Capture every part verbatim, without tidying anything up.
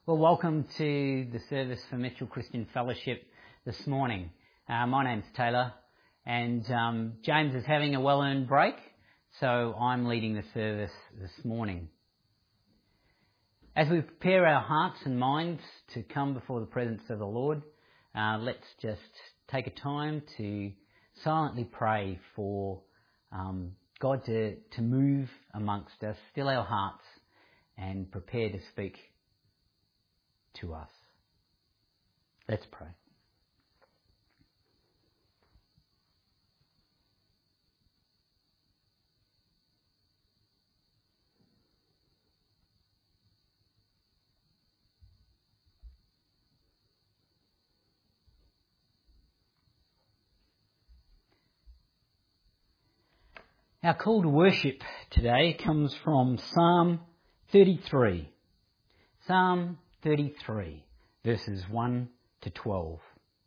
Well, welcome to the service for Mitchell Christian Fellowship this morning. Uh, my name's Taylor, and um, James is having a well-earned break, so I'm leading the service this morning. As we prepare our hearts and minds to come before the presence of the Lord, uh, let's just take a time to silently pray for um, God to, to move amongst us, still our hearts, and prepare to speak to us. Let's pray. Our call to worship today comes from Psalm thirty-three. Psalm thirty-three, verses one to twelve.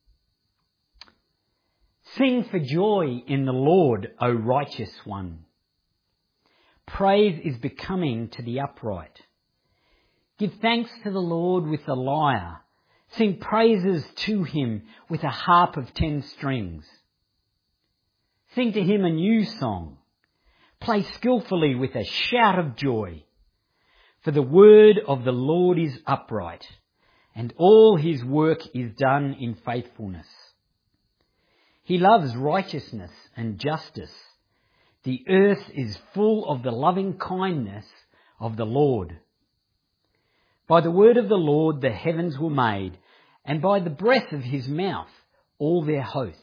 Sing for joy in the Lord, O righteous one. Praise is becoming to the upright. Give thanks to the Lord with the lyre. Sing praises to him with a harp of ten strings. Sing to him a new song. Play skillfully with a shout of joy. For the word of the Lord is upright, and all his work is done in faithfulness. He loves righteousness and justice. The earth is full of the loving kindness of the Lord. By the word of the Lord the heavens were made, and by the breath of his mouth all their hosts.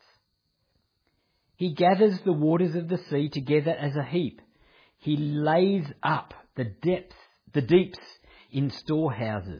He gathers the waters of the sea together as a heap. He lays up the depths the deeps in storehouses.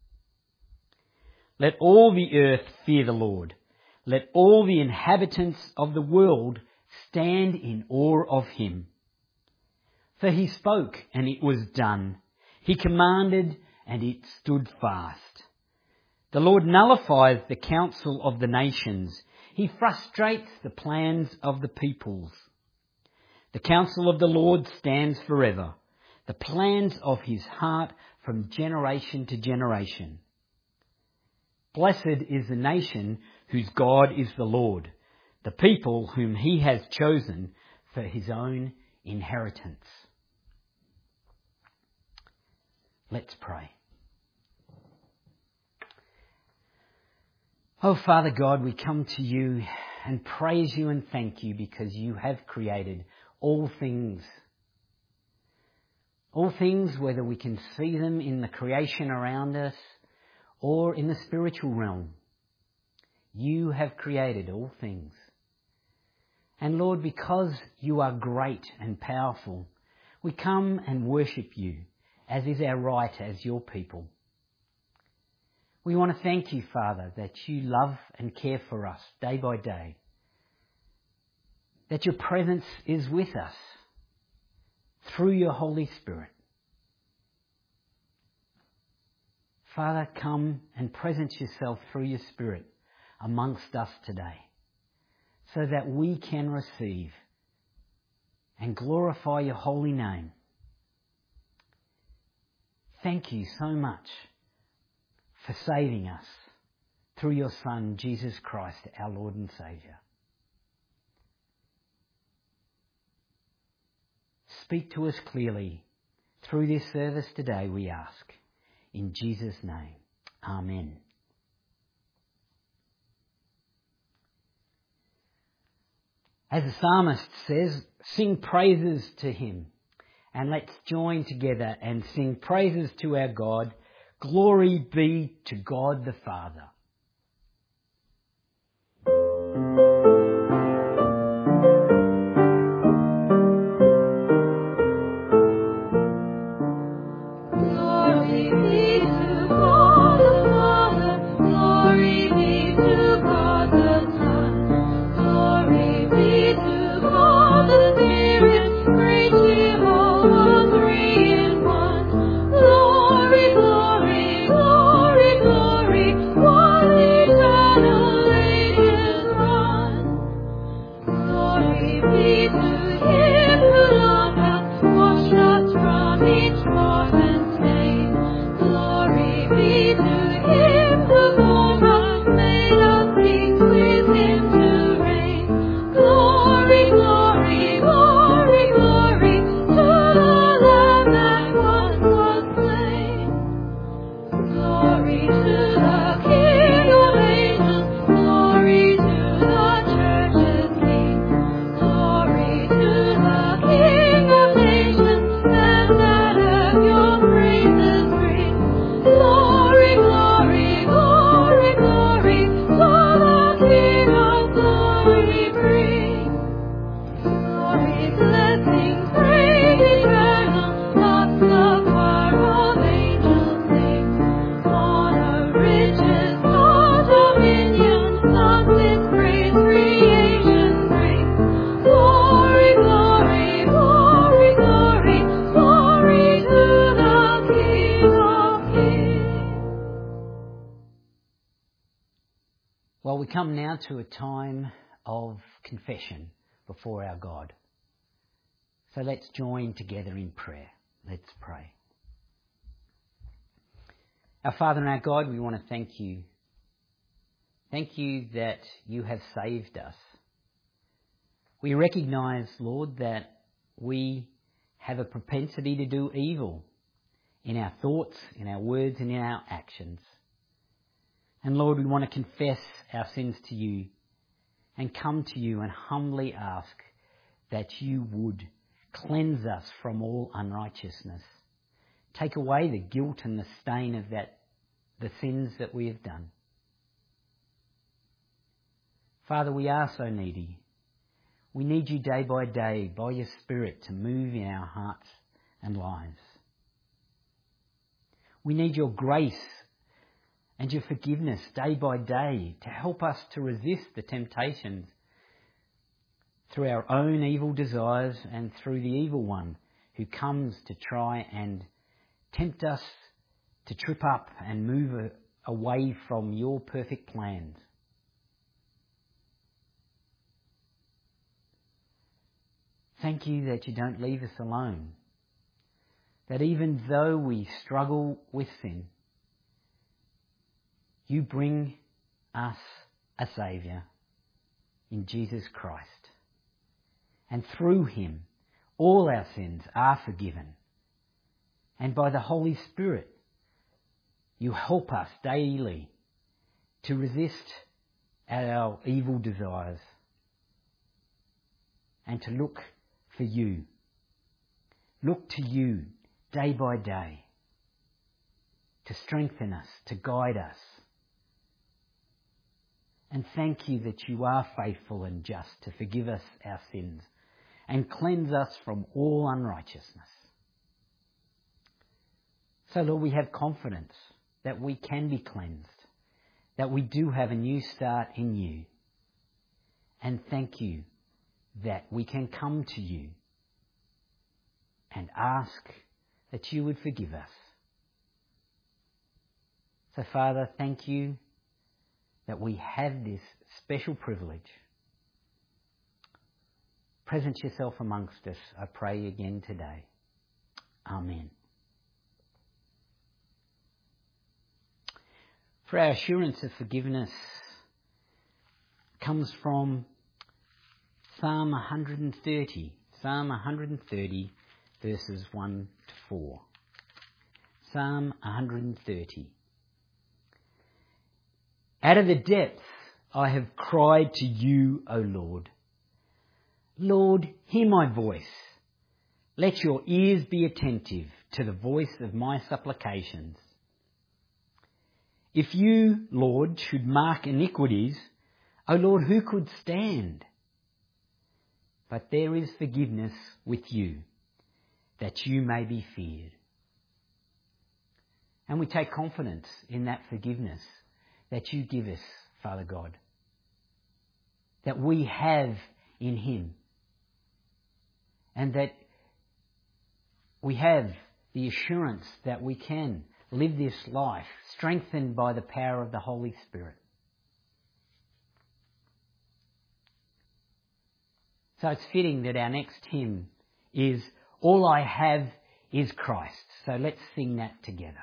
Let all the earth fear the Lord. Let all the inhabitants of the world stand in awe of him. For he spoke, and it was done. He commanded, and it stood fast. The Lord nullifies the counsel of the nations. He frustrates the plans of the peoples. The counsel of the Lord stands forever, the plans of his heart from generation to generation. Blessed is the nation whose God is the Lord, the people whom he has chosen for his own inheritance. Let's pray. Oh, Father God, we come to you and praise you and thank you because you have created all things. All things, whether we can see them in the creation around us or in the spiritual realm. You have created all things. And Lord, because you are great and powerful, we come and worship you, as is our right as your people. We want to thank you, Father, that you love and care for us day by day. That your presence is with us through your Holy Spirit. Father, come and present yourself through your Spirit amongst us today, so that we can receive and glorify your holy name. Thank you so much for saving us through your Son, Jesus Christ, our Lord and Saviour. Speak to us clearly through this service today, we ask. In Jesus' name, Amen. As the psalmist says, sing praises to him. And let's join together and sing praises to our God. Glory be to God the Father. Glory, glory, glory, glory, glory. we come now to a time of confession before our God. So let's join together in prayer. Let's pray. Our Father and our God, we want to thank you. Thank you that you have saved us. We recognise, Lord, that we have a propensity to do evil in our thoughts, in our words and in our actions. And Lord, we want to confess our sins to you and come to you and humbly ask that you would cleanse us from all unrighteousness. Take away the guilt and the stain of that, the sins that we have done. Father, we are so needy. We need you day by day, by your Spirit, to move in our hearts and lives. We need your grace and your forgiveness day by day to help us to resist the temptations through our own evil desires and through the evil one who comes to try and tempt us to trip up and move away from your perfect plans. Thank you that you don't leave us alone. That even though we struggle with sin, you bring us a Saviour in Jesus Christ. And through him, all our sins are forgiven. And by the Holy Spirit, you help us daily to resist our evil desires and to look for you. Look to you day by day to strengthen us, to guide us. And thank you that you are faithful and just to forgive us our sins and cleanse us from all unrighteousness. So Lord, we have confidence that we can be cleansed, that we do have a new start in you. And thank you that we can come to you and ask that you would forgive us. So Father, thank you that we have this special privilege. Present yourself amongst us, I pray again today. Amen. For our assurance of forgiveness comes from Psalm one hundred thirty. Psalm one hundred thirty, verses one to four. Psalm one hundred thirty. Out of the depths I have cried to you, O Lord. Lord, hear my voice. Let your ears be attentive to the voice of my supplications. If you, Lord, should mark iniquities, O Lord, who could stand? But there is forgiveness with you, that you may be feared. And we take confidence in that forgiveness that you give us, Father God, that we have in him, and that we have the assurance that we can live this life strengthened by the power of the Holy Spirit. So it's fitting that our next hymn is All I Have is Christ. So let's sing that together.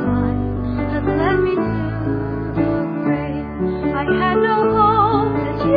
I had no hope that you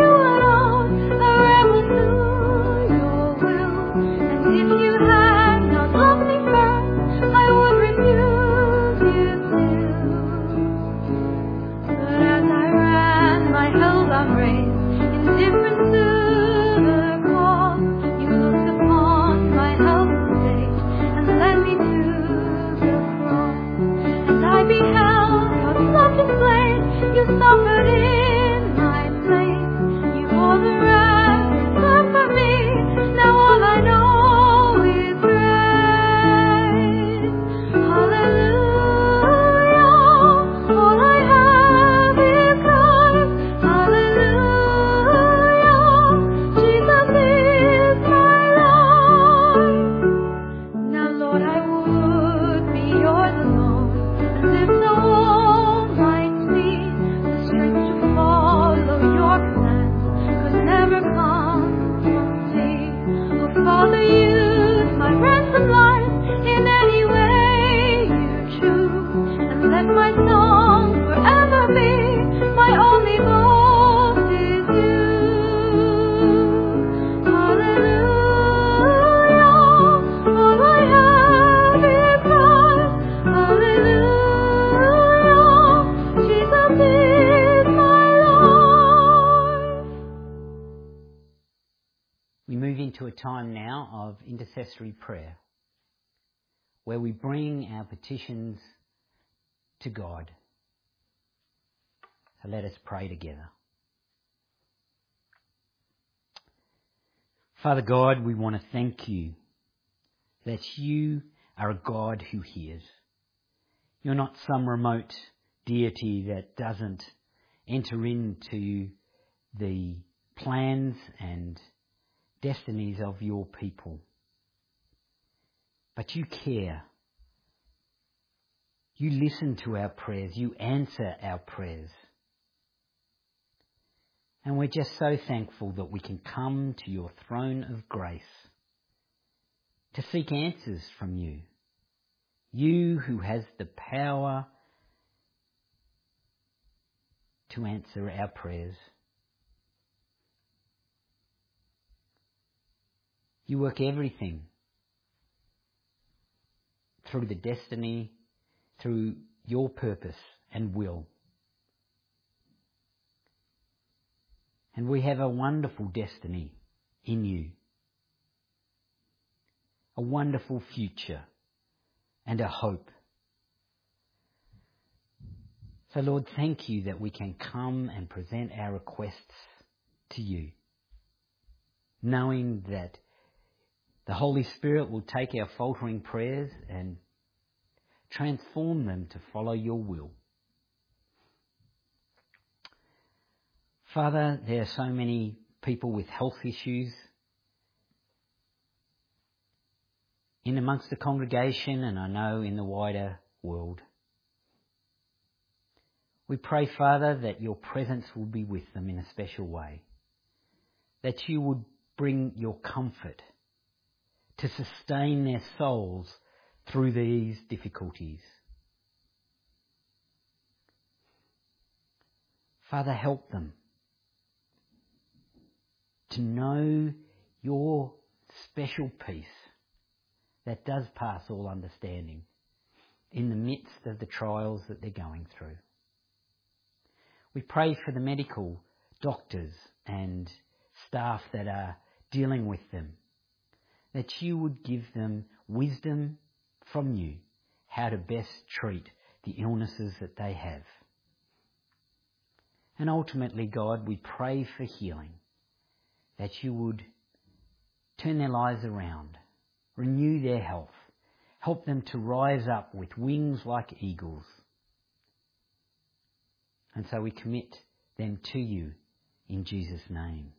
time now of intercessory prayer, where we bring our petitions to God. So let us pray together. Father God, we want to thank you that you are a God who hears. You're not some remote deity that doesn't enter into the plans and destinies of your people. But you care. You listen to our prayers. You answer our prayers. And we're just so thankful that we can come to your throne of grace to seek answers from you. You who has the power to answer our prayers. You work everything through the destiny, through your purpose and will. And we have a wonderful destiny in you. A wonderful future and a hope. So Lord, thank you that we can come and present our requests to you, knowing that the Holy Spirit will take our faltering prayers and transform them to follow your will. Father, there are so many people with health issues in amongst the congregation, and I know in the wider world. We pray, Father, that your presence will be with them in a special way, that you would bring your comfort to sustain their souls through these difficulties. Father, help them to know your special peace that does pass all understanding in the midst of the trials that they're going through. We pray for the medical doctors and staff that are dealing with them, that you would give them wisdom from you how to best treat the illnesses that they have. And ultimately, God, we pray for healing, that you would turn their lives around, renew their health, help them to rise up with wings like eagles. And so we commit them to you in Jesus' name.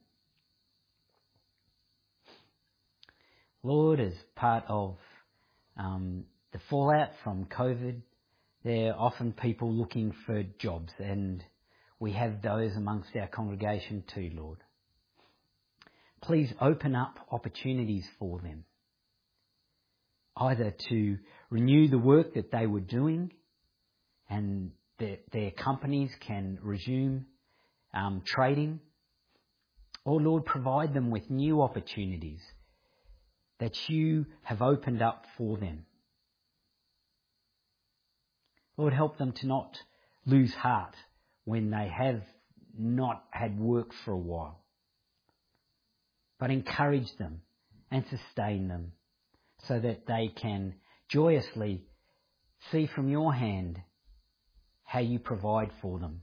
Lord, as part of um, the fallout from COVID, there are often people looking for jobs, and we have those amongst our congregation too, Lord. Please open up opportunities for them, either to renew the work that they were doing and their, their companies can resume um, trading, or Lord, provide them with new opportunities that you have opened up for them. Lord, help them to not lose heart when they have not had work for a while, but encourage them and sustain them so that they can joyously see from your hand how you provide for them.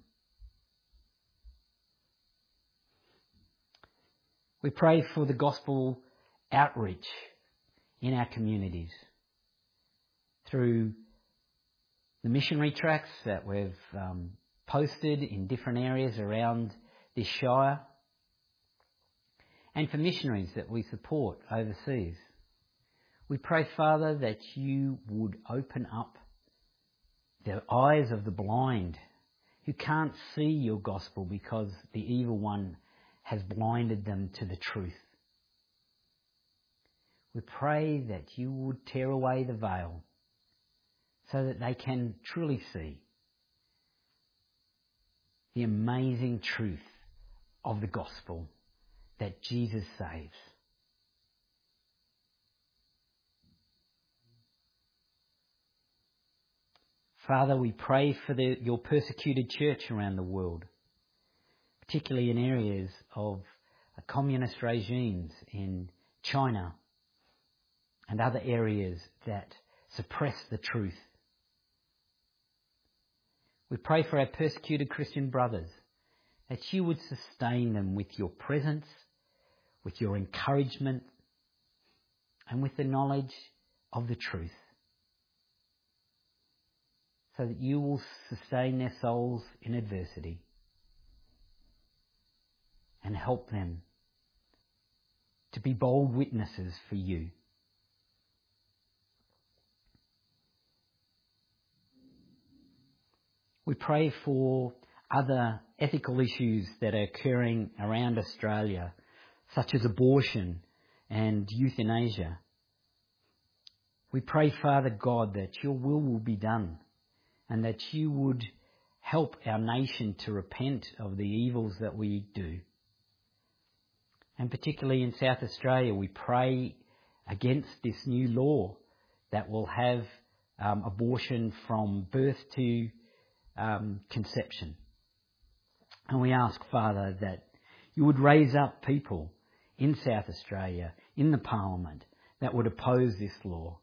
We pray for the gospel outreach in our communities through the missionary tracts that we've um, posted in different areas around this shire, and for missionaries that we support overseas. We pray, Father, that you would open up the eyes of the blind who can't see your gospel because the evil one has blinded them to the truth. We pray that you would tear away the veil so that they can truly see the amazing truth of the gospel that Jesus saves. Father, we pray for the, your persecuted church around the world, particularly in areas of communist regimes in China, and other areas that suppress the truth. We pray for our persecuted Christian brothers, that you would sustain them with your presence, with your encouragement, and with the knowledge of the truth, so that you will sustain their souls in adversity and help them to be bold witnesses for you. We pray for other ethical issues that are occurring around Australia, such as abortion and euthanasia. We pray, Father God, that your will will be done and that you would help our nation to repent of the evils that we do. And particularly in South Australia, we pray against this new law that will have um, abortion from birth to um, conception. And we ask, Father, that you would raise up people in South Australia, in the Parliament, that would oppose this law.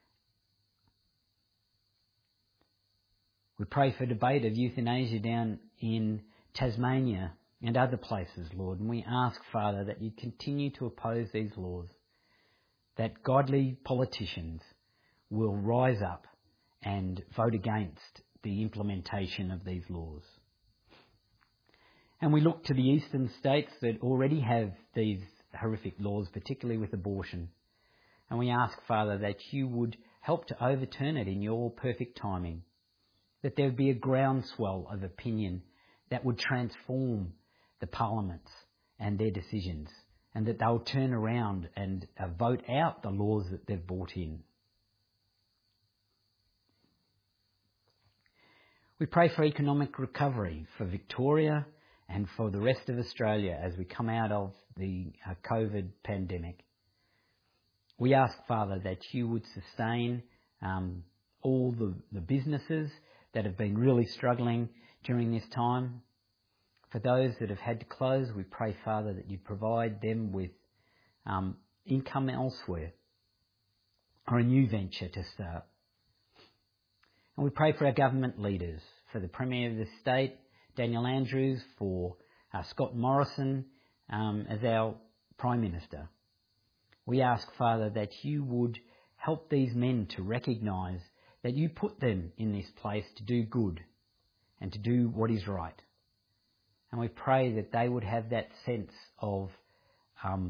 We pray for debate of euthanasia down in Tasmania and other places, Lord. And we ask, Father, that you continue to oppose these laws, that godly politicians will rise up and vote against the implementation of these laws. And we look to the eastern states that already have these horrific laws, particularly with abortion. And we ask, Father, that you would help to overturn it in your perfect timing, that there would be a groundswell of opinion that would transform the parliaments and their decisions, and that they'll turn around and uh, vote out the laws that they've brought in. We pray for economic recovery for Victoria and for the rest of Australia as we come out of the uh, COVID pandemic. We ask, Father, that you would sustain um, all the, the businesses that have been really struggling during this time. For those that have had to close, we pray, Father, that you provide them with um, income elsewhere or a new venture to start. And we pray for our government leaders, for the Premier of the state, Daniel Andrews, for uh, Scott Morrison um, as our Prime Minister. We ask, Father, that you would help these men to recognise that you put them in this place to do good and to do what is right. And we pray that they would have that sense of um,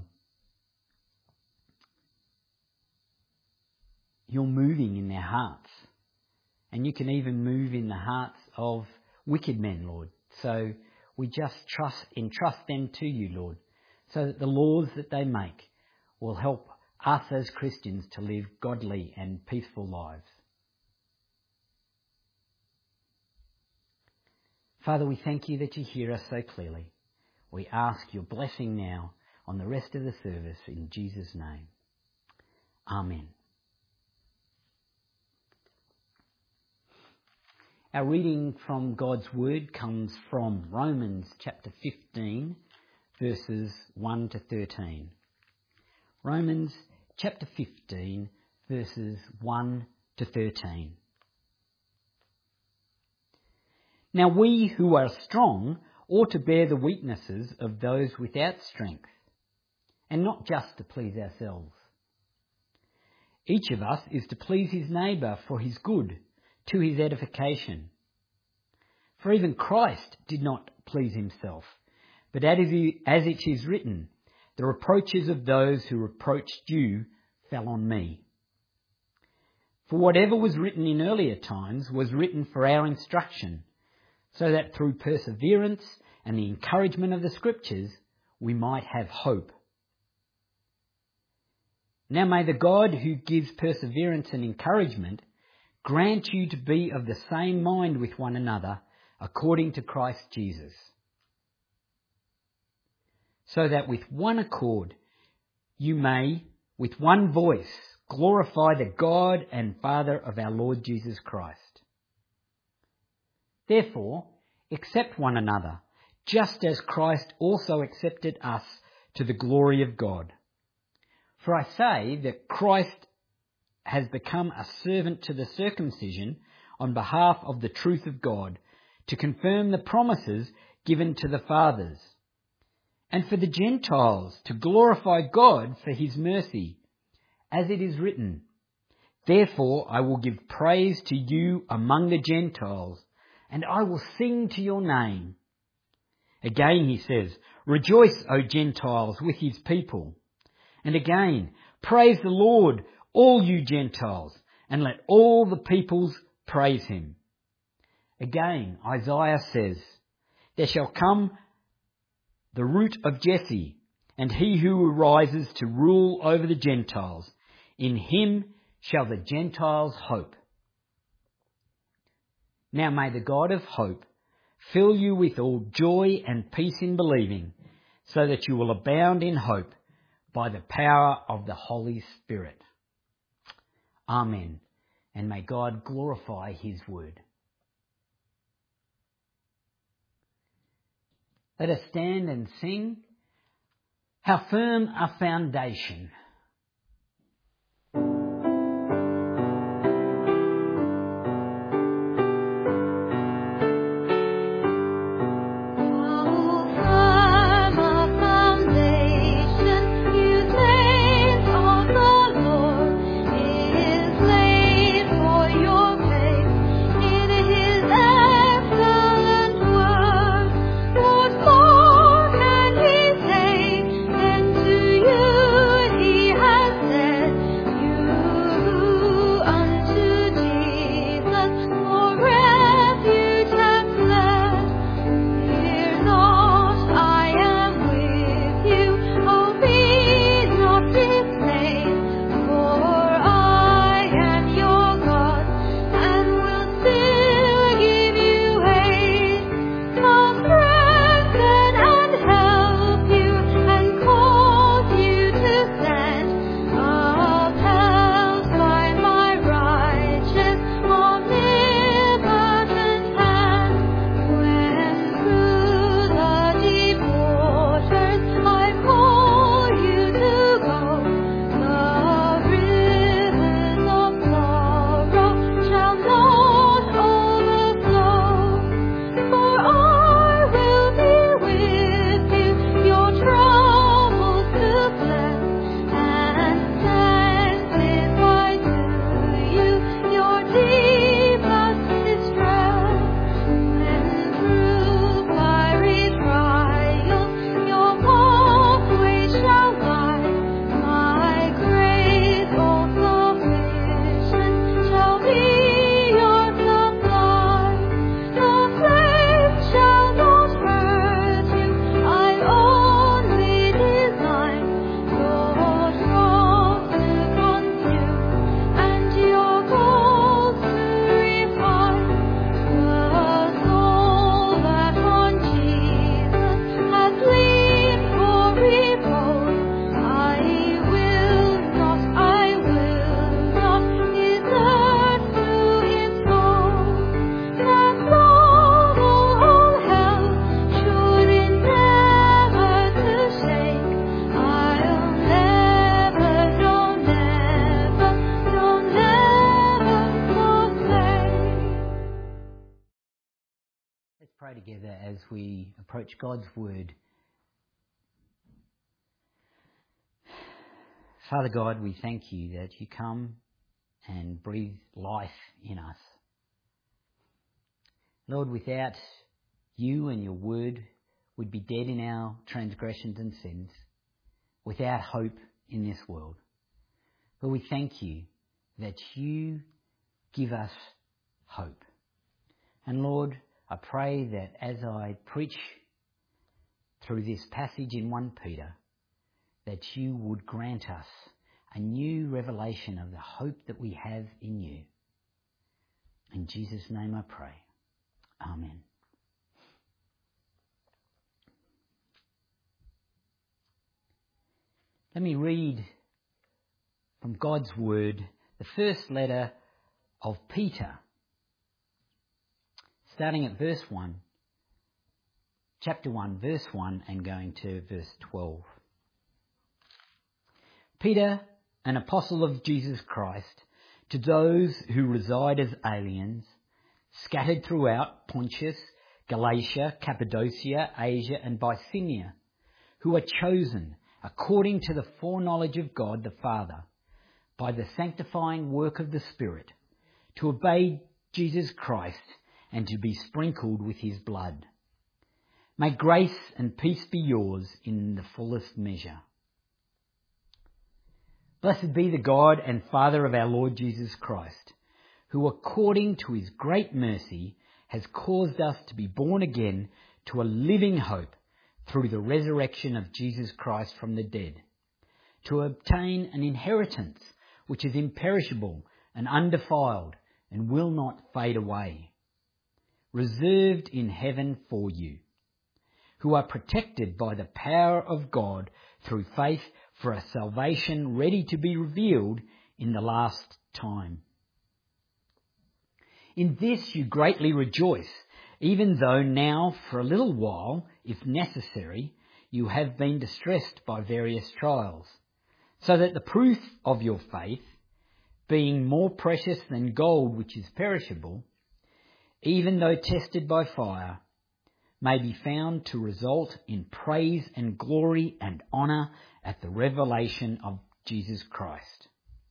you're moving in their hearts. And you can even move in the hearts of wicked men, Lord. So we just trust, entrust them to you, Lord, so that the laws that they make will help us as Christians to live godly and peaceful lives. Father, we thank you that you hear us so clearly. We ask your blessing now on the rest of the service in Jesus' name. Amen. Our reading from God's Word comes from Romans chapter fifteen, verses one to thirteen. Romans chapter fifteen, verses one to thirteen. Now we who are strong ought to bear the weaknesses of those without strength, and not just to please ourselves. Each of us is to please his neighbour for his good, to his edification. For even Christ did not please himself, but as it is written, the reproaches of those who reproached you fell on me. For whatever was written in earlier times was written for our instruction, so that through perseverance and the encouragement of the Scriptures we might have hope. Now may the God who gives perseverance and encouragement grant you to be of the same mind with one another according to Christ Jesus, so that with one accord you may, with one voice, glorify the God and Father of our Lord Jesus Christ. Therefore, accept one another, just as Christ also accepted us to the glory of God. For I say that Christ has become a servant to the circumcision on behalf of the truth of God, to confirm the promises given to the fathers, and for the Gentiles to glorify God for his mercy, as it is written, Therefore I will give praise to you among the Gentiles, and I will sing to your name. Again he says, Rejoice, O Gentiles, with his people. And again, praise the Lord, all you Gentiles, and let all the peoples praise him. Again, Isaiah says, There shall come the root of Jesse, and he who arises to rule over the Gentiles. In him shall the Gentiles hope. Now may the God of hope fill you with all joy and peace in believing, so that you will abound in hope by the power of the Holy Spirit. Amen. And may God glorify his word. Let us stand and sing, How Firm a Foundation. Pray together as we approach God's word. Father God, we thank you that you come and breathe life in us. Lord, without you and your word, we'd be dead in our transgressions and sins, without hope in this world. But we thank you that you give us hope. And Lord, I pray that as I preach through this passage in First Peter, that you would grant us a new revelation of the hope that we have in you. In Jesus' name I pray. Amen. Let me read from God's word the first letter of Peter, starting at verse one, chapter one, verse one, and going to verse twelve. Peter, an apostle of Jesus Christ, to those who reside as aliens, scattered throughout Pontus, Galatia, Cappadocia, Asia and Bithynia, who are chosen according to the foreknowledge of God the Father, by the sanctifying work of the Spirit, to obey Jesus Christ and to be sprinkled with his blood. May grace and peace be yours in the fullest measure. Blessed be the God and Father of our Lord Jesus Christ, who according to his great mercy has caused us to be born again to a living hope through the resurrection of Jesus Christ from the dead, to obtain an inheritance which is imperishable and undefiled and will not fade away, reserved in heaven for you, who are protected by the power of God through faith for a salvation ready to be revealed in the last time. In this you greatly rejoice, even though now for a little while, if necessary, you have been distressed by various trials, so that the proof of your faith, being more precious than gold which is perishable, even though tested by fire, may be found to result in praise and glory and honour at the revelation of Jesus Christ.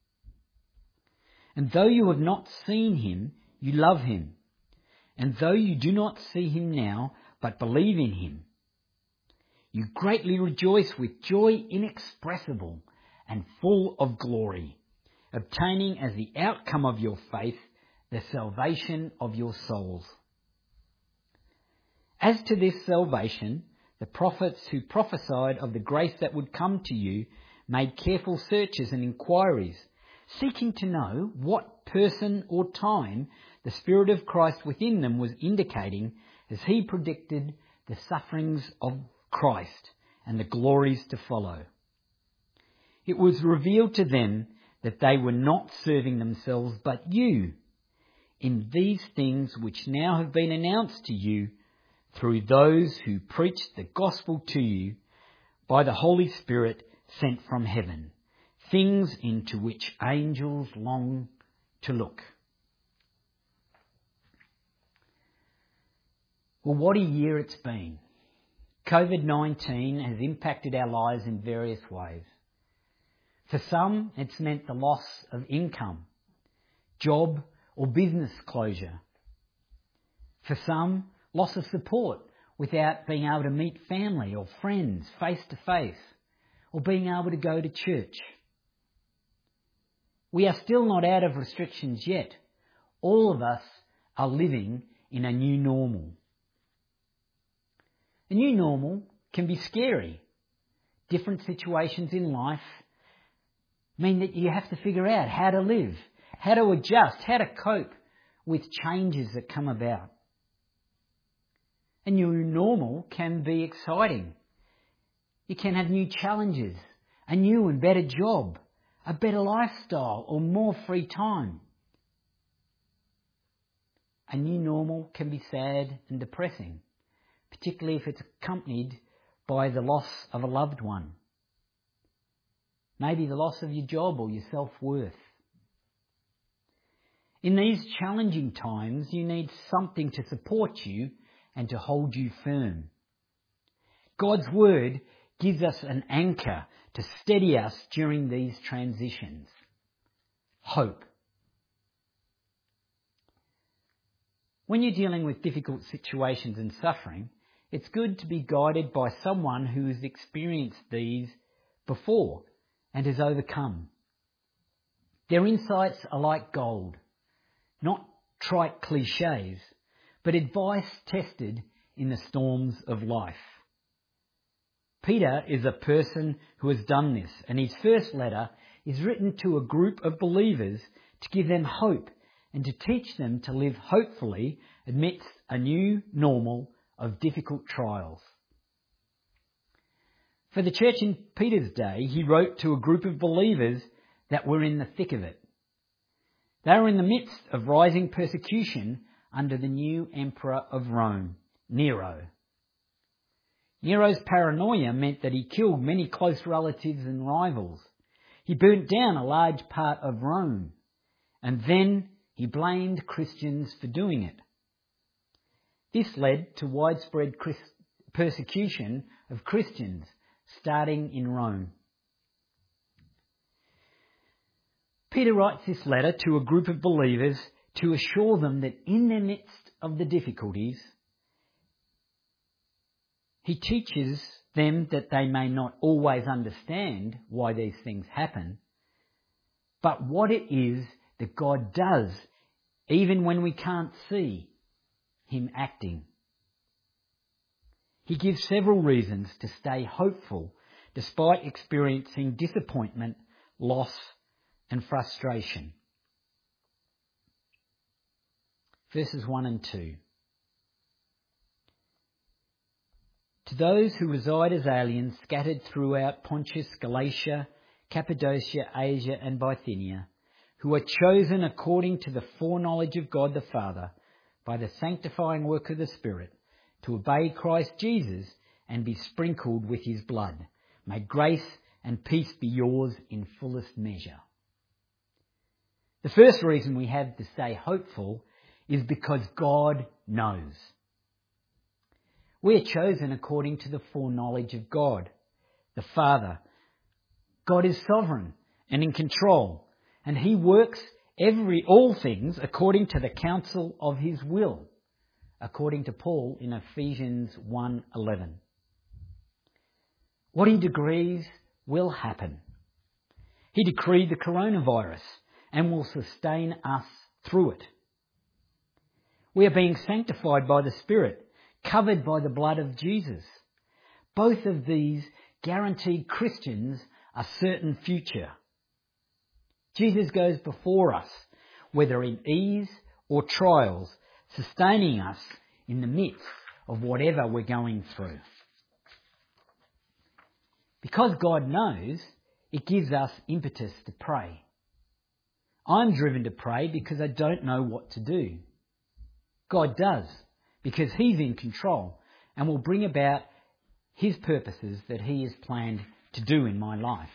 And though you have not seen him, you love him. And though you do not see him now, but believe in him, you greatly rejoice with joy inexpressible and full of glory, obtaining as the outcome of your faith the salvation of your souls. As to this salvation, the prophets who prophesied of the grace that would come to you made careful searches and inquiries, seeking to know what person or time the Spirit of Christ within them was indicating as he predicted the sufferings of Christ and the glories to follow. It was revealed to them that they were not serving themselves but you in these things which now have been announced to you through those who preached the gospel to you by the Holy Spirit sent from heaven, things into which angels long to look. Well, what a year it's been. covid nineteen has impacted our lives in various ways. For some, it's meant the loss of income, job or business closure. For some, loss of support without being able to meet family or friends face to face or being able to go to church. We are still not out of restrictions yet. All of us are living in a new normal. A new normal can be scary. Different situations in life mean that you have to figure out how to live, how to adjust, how to cope with changes that come about. A new normal can be exciting. You can have new challenges, a new and better job, a better lifestyle or more free time. A new normal can be sad and depressing, particularly if it's accompanied by the loss of a loved one. Maybe the loss of your job or your self-worth. In these challenging times, you need something to support you and to hold you firm. God's word gives us an anchor to steady us during these transitions. Hope. When you're dealing with difficult situations and suffering, it's good to be guided by someone who has experienced these before and has overcome. Their insights are like gold, not trite cliches, but advice tested in the storms of life. Peter is a person who has done this, and his first letter is written to a group of believers to give them hope and to teach them to live hopefully amidst a new normal of difficult trials. For the church in Peter's day, he wrote to a group of believers that were in the thick of it. They were in the midst of rising persecution under the new emperor of Rome, Nero. Nero's paranoia meant that he killed many close relatives and rivals. He burnt down a large part of Rome, and then he blamed Christians for doing it. This led to widespread Christ- persecution of Christians, starting in Rome. Peter writes this letter to a group of believers to assure them that in the midst of the difficulties, he teaches them that they may not always understand why these things happen, but what it is that God does, even when we can't see him acting. He gives several reasons to stay hopeful despite experiencing disappointment, loss, and frustration. Verses one and two. To those who reside as aliens scattered throughout Pontus, Galatia, Cappadocia, Asia and Bithynia, who are chosen according to the foreknowledge of God the Father by the sanctifying work of the Spirit, to obey Christ Jesus and be sprinkled with his blood. May grace and peace be yours in fullest measure. The first reason we have to stay hopeful is because God knows. We are chosen according to the foreknowledge of God, the Father. God is sovereign and in control, and he works every all things according to the counsel of his will, according to Paul in Ephesians one eleven. What he decrees will happen. He decreed the coronavirus and will sustain us through it. We are being sanctified by the Spirit, covered by the blood of Jesus. Both of these guaranteed Christians a certain future. Jesus goes before us, whether in ease or trials, sustaining us in the midst of whatever we're going through. Because God knows, it gives us impetus to pray. I'm driven to pray because I don't know what to do. God does, because he's in control and will bring about his purposes that he has planned to do in my life.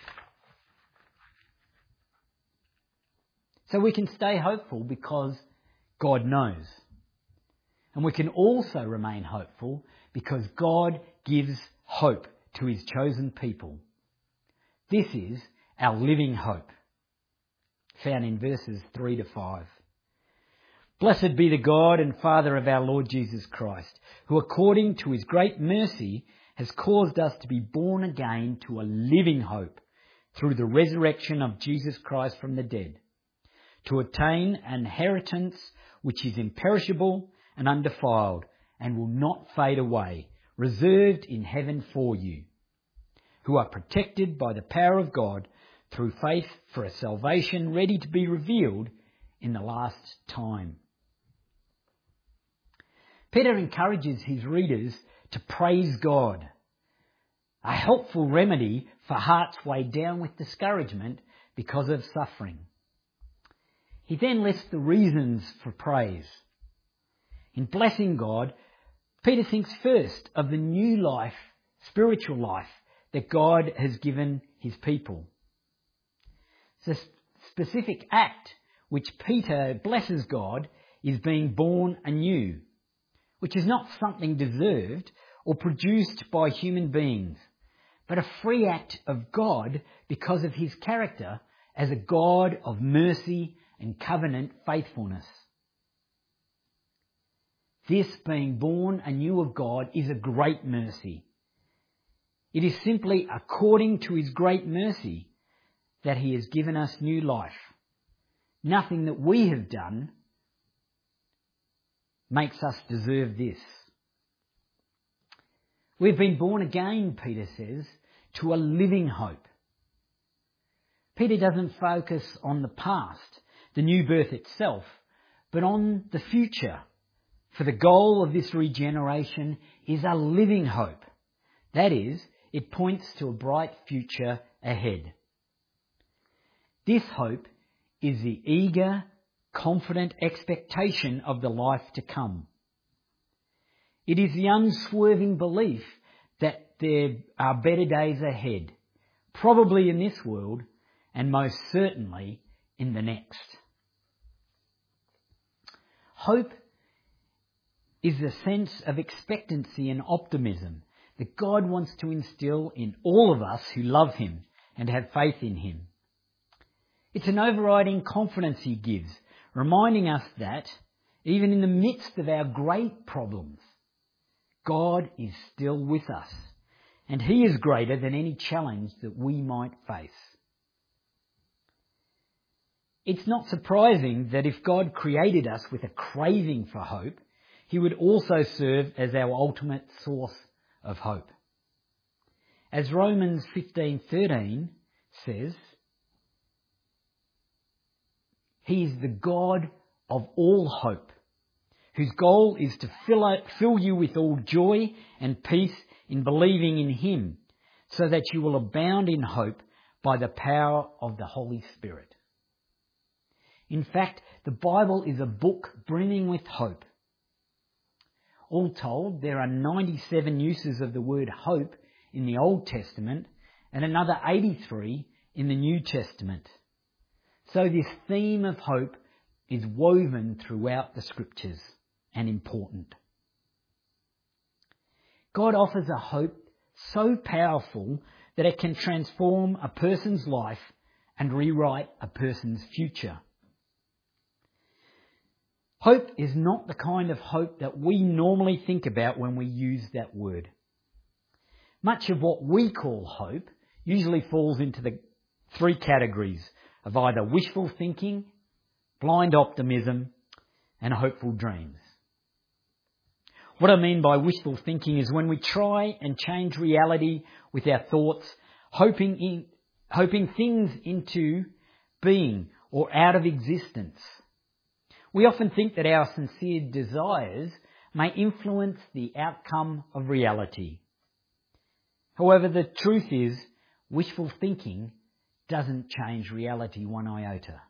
So we can stay hopeful because God knows. And we can also remain hopeful because God gives hope to his chosen people. This is our living hope, found in verses three to five. Blessed be the God and Father of our Lord Jesus Christ, who according to his great mercy has caused us to be born again to a living hope through the resurrection of Jesus Christ from the dead, to attain an inheritance which is imperishable and undefiled and will not fade away, reserved in heaven for you, who are protected by the power of God through faith for a salvation ready to be revealed in the last time. Peter encourages his readers to praise God, a helpful remedy for hearts weighed down with discouragement because of suffering. He then lists the reasons for praise. In blessing God, Peter thinks first of the new life, spiritual life, that God has given his people. The specific act which Peter blesses God is being born anew, which is not something deserved or produced by human beings, but a free act of God because of his character as a God of mercy and covenant faithfulness. This being born anew of God is a great mercy. It is simply according to his great mercy that he has given us new life. Nothing that we have done makes us deserve this. We've been born again, Peter says, to a living hope. Peter doesn't focus on the past, the new birth itself, but on the future. For the goal of this regeneration is a living hope. That is, it points to a bright future ahead. This hope is the eager, confident expectation of the life to come. It is the unswerving belief that there are better days ahead, probably in this world, and most certainly in the next. Hope is the sense of expectancy and optimism that God wants to instill in all of us who love Him and have faith in Him. It's an overriding confidence He gives, reminding us that, even in the midst of our great problems, God is still with us, and He is greater than any challenge that we might face. It's not surprising that if God created us with a craving for hope, He would also serve as our ultimate source of hope. As Romans fifteen thirteen says, He is the God of all hope, whose goal is to fill, out, fill you with all joy and peace in believing in Him, so that you will abound in hope by the power of the Holy Spirit. In fact, the Bible is a book brimming with hope. All told, there are ninety-seven uses of the word hope in the Old Testament and another eighty-three in the New Testament. So this theme of hope is woven throughout the Scriptures and important. God offers a hope so powerful that it can transform a person's life and rewrite a person's future. Hope is not the kind of hope that we normally think about when we use that word. Much of what we call hope usually falls into the three categories of either wishful thinking, blind optimism, and hopeful dreams. What I mean by wishful thinking is when we try and change reality with our thoughts, hoping in, hoping things into being or out of existence. We often think that our sincere desires may influence the outcome of reality. However, the truth is, wishful thinking doesn't change reality one iota.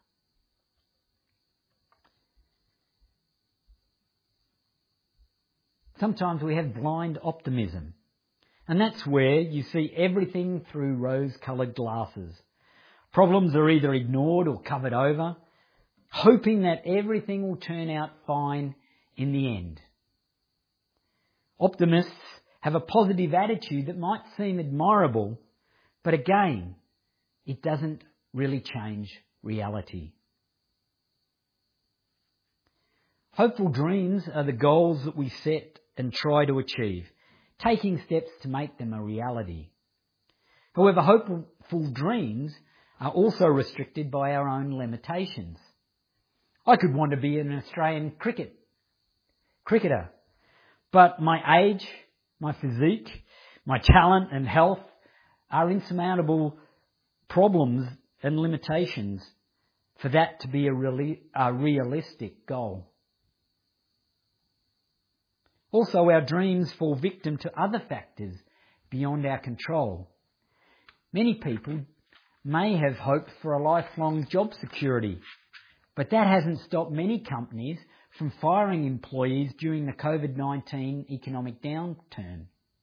Sometimes we have blind optimism, and that's where you see everything through rose-coloured glasses. Problems are either ignored or covered over, hoping that everything will turn out fine in the end. Optimists have a positive attitude that might seem admirable, but again, it doesn't really change reality. Hopeful dreams are the goals that we set and try to achieve, taking steps to make them a reality. However, hopeful dreams are also restricted by our own limitations. I could want to be an Australian cricket cricketer, but my age, my physique, my talent and health are insurmountable problems and limitations for that to be a, really, a realistic goal. Also, our dreams fall victim to other factors beyond our control. Many people may have hoped for a lifelong job security, but that hasn't stopped many companies from firing employees during the covid nineteen economic downturn.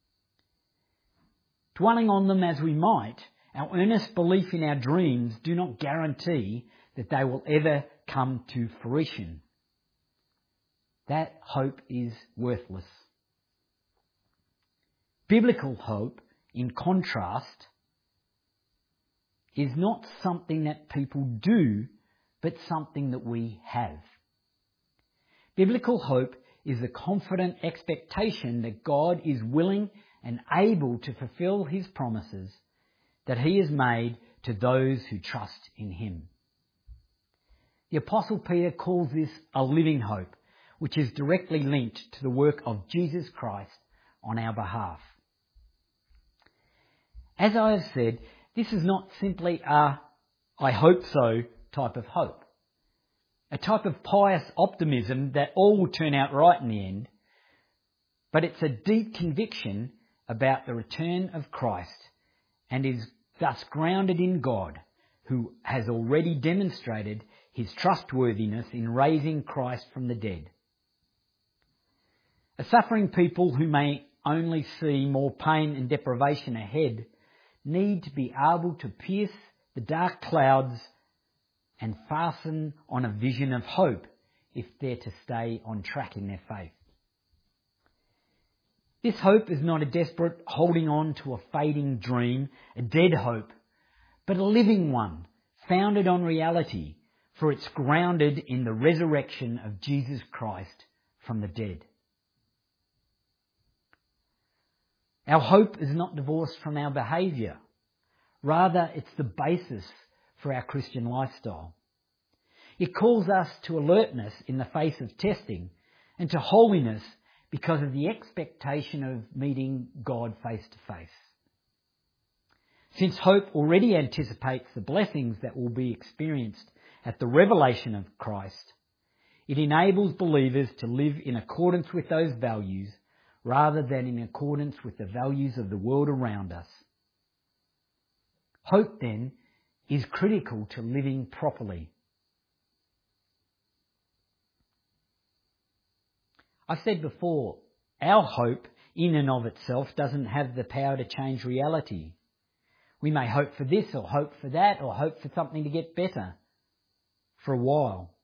Dwelling on them as we might, our earnest belief in our dreams do not guarantee that they will ever come to fruition. That hope is worthless. Biblical hope, in contrast, is not something that people do, but something that we have. Biblical hope is the confident expectation that God is willing and able to fulfill His promises that He has made to those who trust in Him. The Apostle Peter calls this a living hope, which is directly linked to the work of Jesus Christ on our behalf. As I have said, this is not simply a "I hope so" type of hope, a type of pious optimism that all will turn out right in the end, but it's a deep conviction about the return of Christ and is thus grounded in God, who has already demonstrated His trustworthiness in raising Christ from the dead. A suffering people who may only see more pain and deprivation ahead need to be able to pierce the dark clouds and fasten on a vision of hope if they're to stay on track in their faith. This hope is not a desperate holding on to a fading dream, a dead hope, but a living one, founded on reality, for it's grounded in the resurrection of Jesus Christ from the dead. Our hope is not divorced from our behaviour. Rather, it's the basis for our Christian lifestyle. It calls us to alertness in the face of testing and to holiness because of the expectation of meeting God face to face. Since hope already anticipates the blessings that will be experienced at the revelation of Christ, it enables believers to live in accordance with those values rather than in accordance with the values of the world around us. Hope, then, is critical to living properly. I said before, our hope in and of itself doesn't have the power to change reality. We may hope for this or hope for that or hope for something to get better for a while.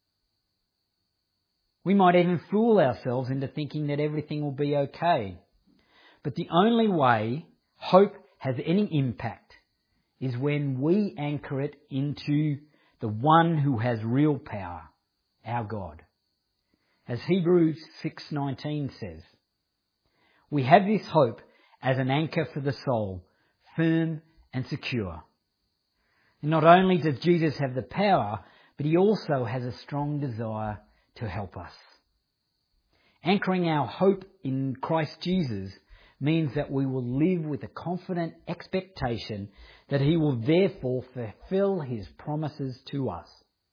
We might even fool ourselves into thinking that everything will be okay. But the only way hope has any impact is when we anchor it into the one who has real power, our God. As Hebrews six nineteen says, we have this hope as an anchor for the soul, firm and secure. And not only does Jesus have the power, but he also has a strong desire to help us. Anchoring our hope in Christ Jesus means that we will live with a confident expectation that he will therefore fulfill his promises to us.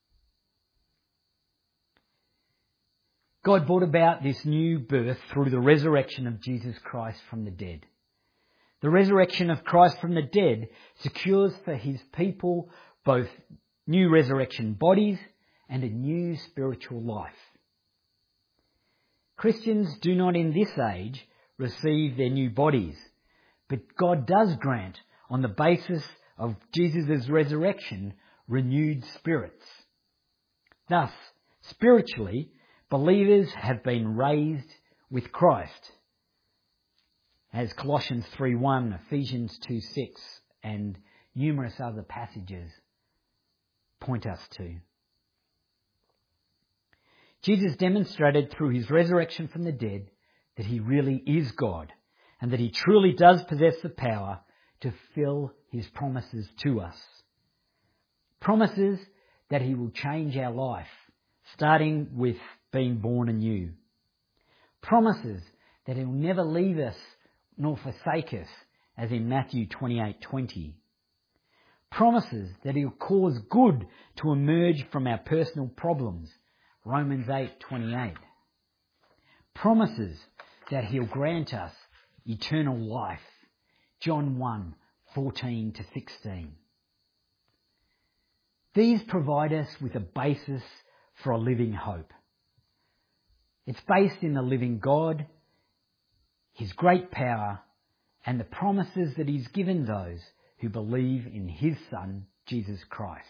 God brought about this new birth through the resurrection of Jesus Christ from the dead. The resurrection of Christ from the dead secures for his people both new resurrection bodies and a new spiritual life. Christians do not in this age receive their new bodies, but God does grant, on the basis of Jesus' resurrection, renewed spirits. Thus, spiritually, believers have been raised with Christ, as Colossians three one, Ephesians two six, and numerous other passages point us to. Jesus demonstrated through his resurrection from the dead that he really is God and that he truly does possess the power to fulfill his promises to us. Promises that he will change our life, starting with being born anew. Promises that he will never leave us nor forsake us, as in Matthew twenty-eight twenty. Promises that he'll cause good to emerge from our personal problems, Romans eight twenty-eight. Promises that he'll grant us eternal life, John one fourteen to sixteen. These provide us with a basis for a living hope. It's based in the living God, his great power, and the promises that he's given those who believe in his Son, Jesus Christ.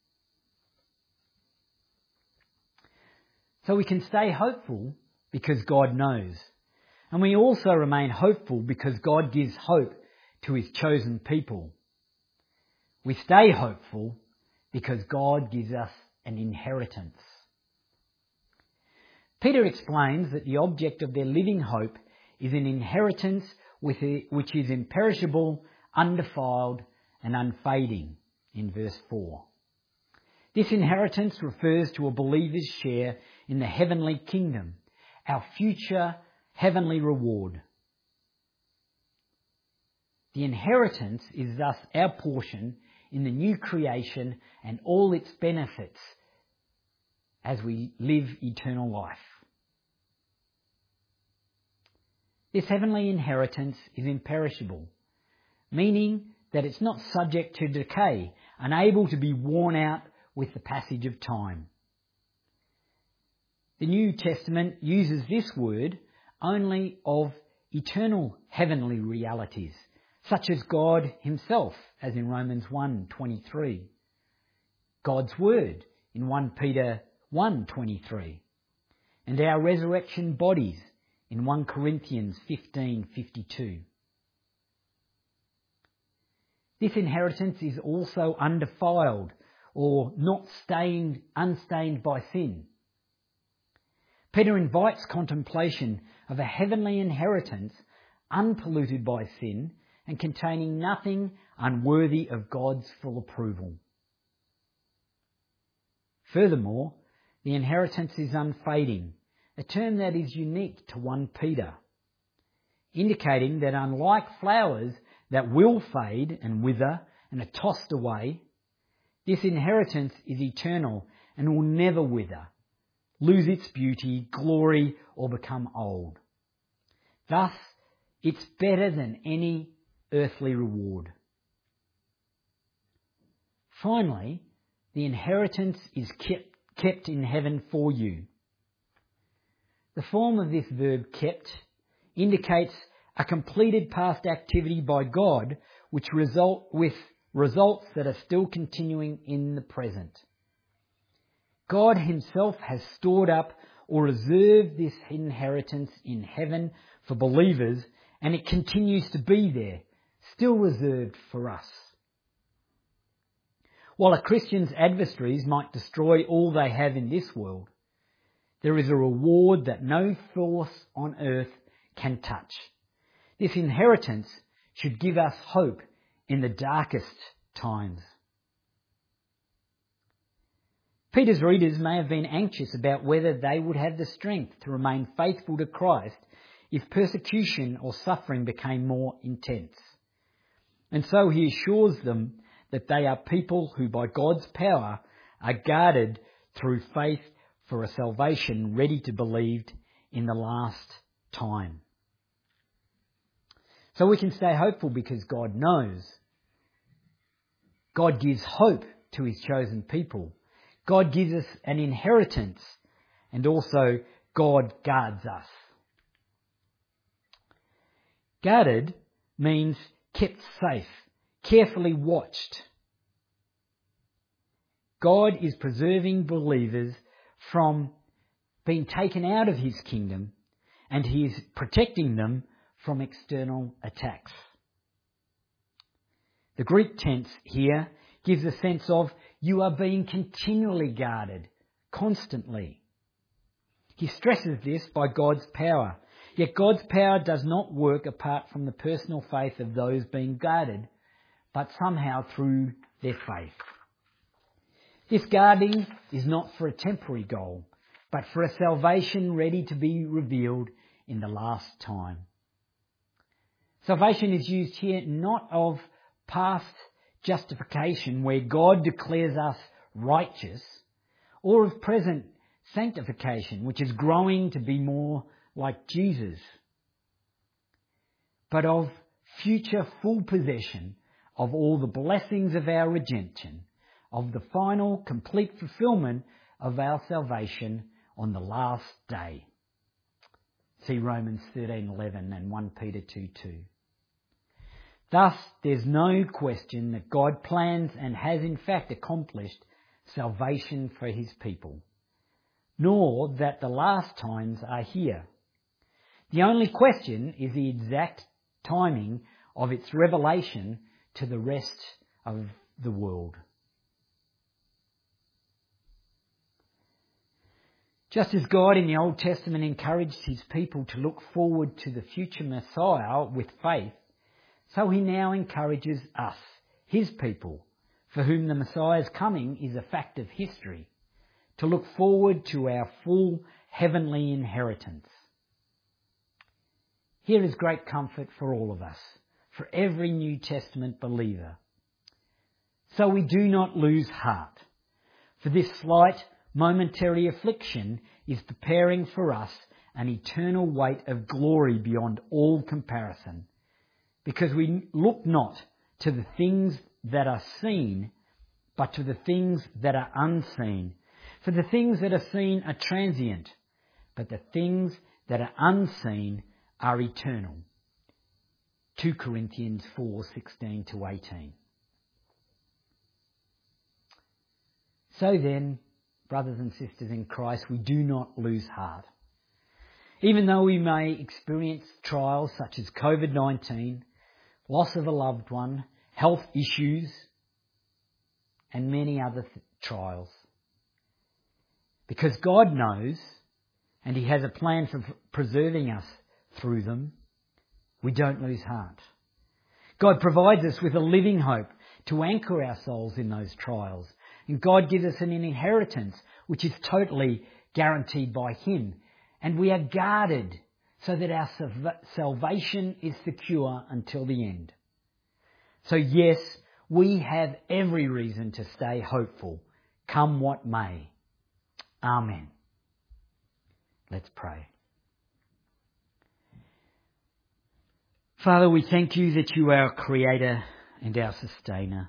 So we can stay hopeful because God knows. And we also remain hopeful because God gives hope to his chosen people. We stay hopeful because God gives us an inheritance. Peter explains that the object of their living hope is an inheritance which is imperishable, undefiled, and unfading, in verse four. This inheritance refers to a believer's share in the heavenly kingdom, our future heavenly reward. The inheritance is thus our portion in the new creation and all its benefits as we live eternal life. This heavenly inheritance is imperishable, meaning that it's not subject to decay, unable to be worn out with the passage of time. The New Testament uses this word only of eternal heavenly realities, such as God himself, as in Romans one twenty-three, God's word in First Peter one twenty-three, and our resurrection bodies in First Corinthians fifteen fifty-two. This inheritance is also undefiled or not stained, unstained by sin. Peter invites contemplation of a heavenly inheritance unpolluted by sin and containing nothing unworthy of God's full approval. Furthermore, the inheritance is unfading, a term that is unique to First Peter, indicating that unlike flowers that will fade and wither and are tossed away, this inheritance is eternal and will never wither, lose its beauty, glory, or become old. Thus, it's better than any earthly reward. Finally, the inheritance is kept, kept in heaven for you. The form of this verb kept indicates a completed past activity by God which result with results that are still continuing in the present. God himself has stored up or reserved this inheritance in heaven for believers, and it continues to be there, still reserved for us. While a Christian's adversaries might destroy all they have in this world, there is a reward that no force on earth can touch. This inheritance should give us hope in the darkest times. Peter's readers may have been anxious about whether they would have the strength to remain faithful to Christ if persecution or suffering became more intense. And so he assures them that they are people who by God's power are guarded through faith for a salvation ready to be believed in the last time. So we can stay hopeful because God knows. God gives hope to his chosen people. God gives us an inheritance, and also God guards us. Guarded means kept safe, carefully watched. God is preserving believers from being taken out of his kingdom, and he is protecting them from external attacks. The Greek tense here gives a sense of you are being continually guarded, constantly. He stresses this by God's power. Yet God's power does not work apart from the personal faith of those being guarded, but somehow through their faith. This guarding is not for a temporary goal, but for a salvation ready to be revealed in the last time. Salvation is used here not of past justification where God declares us righteous, or of present sanctification, which is growing to be more like Jesus, but of future full possession of all the blessings of our redemption, of the final complete fulfillment of our salvation on the last day. See Romans thirteen eleven and First Peter two two. Thus, there's no question that God plans and has in fact accomplished salvation for his people, nor that the last times are here. The only question is the exact timing of its revelation to the rest of the world. Just as God in the Old Testament encouraged his people to look forward to the future Messiah with faith, so he now encourages us, his people, for whom the Messiah's coming is a fact of history, to look forward to our full heavenly inheritance. Here is great comfort for all of us, for every New Testament believer. So we do not lose heart, for this slight momentary affliction is preparing for us an eternal weight of glory beyond all comparison, because we look not to the things that are seen, but to the things that are unseen. For the things that are seen are transient, but the things that are unseen are eternal. two Corinthians four sixteen to eighteen. So then, brothers and sisters in Christ, we do not lose heart. Even though we may experience trials such as covid nineteen, loss of a loved one, health issues, and many other th- trials. Because God knows, and He has a plan for preserving us through them, we don't lose heart. God provides us with a living hope to anchor our souls in those trials. And God gives us an inheritance which is totally guaranteed by Him. And we are guarded so that our salvation is secure until the end. So yes, we have every reason to stay hopeful, come what may. Amen. Let's pray. Father, we thank You that You are our Creator and our Sustainer.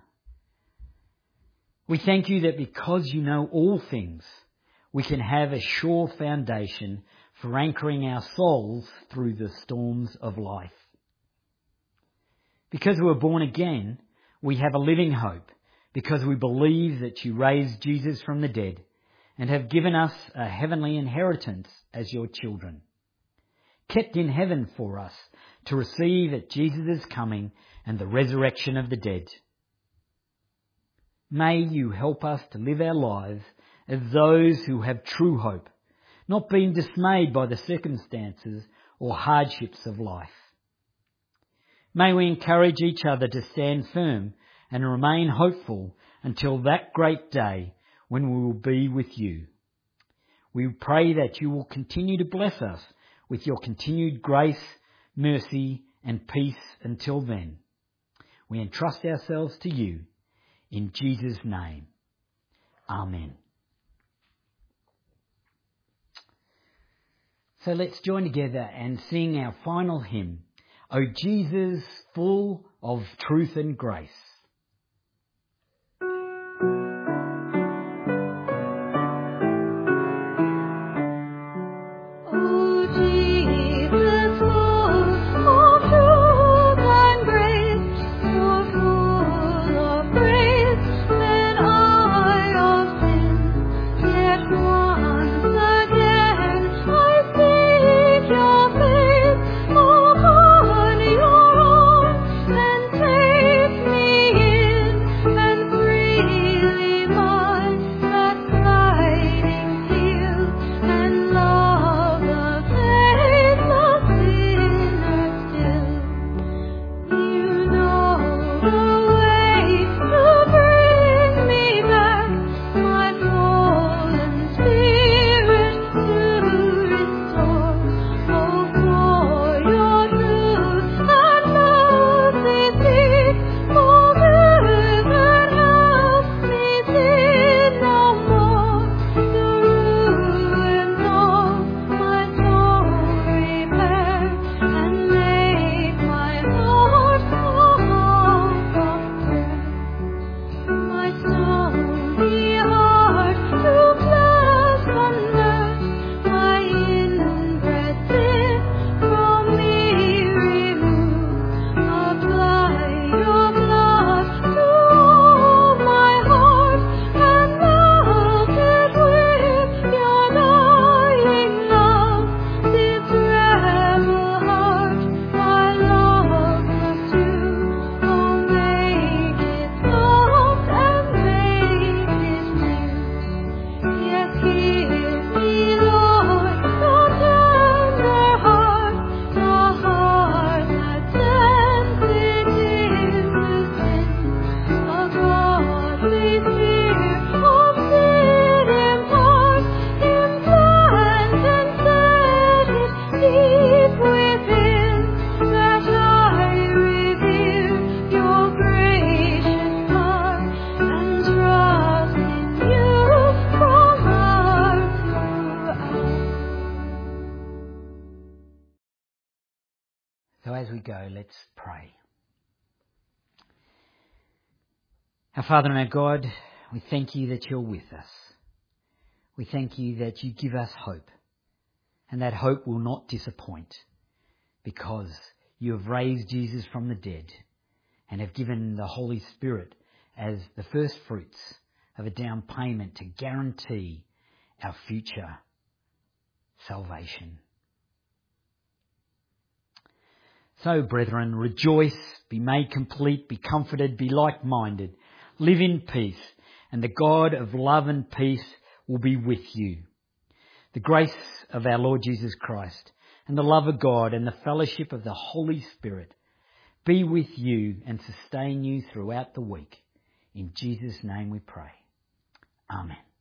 We thank You that because You know all things, we can have a sure foundation for anchoring our souls through the storms of life. Because we were born again, we have a living hope, because we believe that You raised Jesus from the dead and have given us a heavenly inheritance as Your children, kept in heaven for us to receive at Jesus' coming and the resurrection of the dead. May You help us to live our lives as those who have true hope, not being dismayed by the circumstances or hardships of life. May we encourage each other to stand firm and remain hopeful until that great day when we will be with You. We pray that You will continue to bless us with Your continued grace, mercy and peace until then. We entrust ourselves to You in Jesus' name. Amen. So let's join together and sing our final hymn, O Jesus, full of truth and grace. So as we go, let's pray. Our Father and our God, we thank You that You're with us. We thank You that You give us hope, and that hope will not disappoint, because you have raised Jesus from the dead and have given the Holy Spirit as the first fruits of a down payment to guarantee our future salvation. So, brethren, rejoice, be made complete, be comforted, be like-minded, live in peace, and the God of love and peace will be with you. The grace of our Lord Jesus Christ and the love of God and the fellowship of the Holy Spirit be with you and sustain you throughout the week. In Jesus' name we pray. Amen.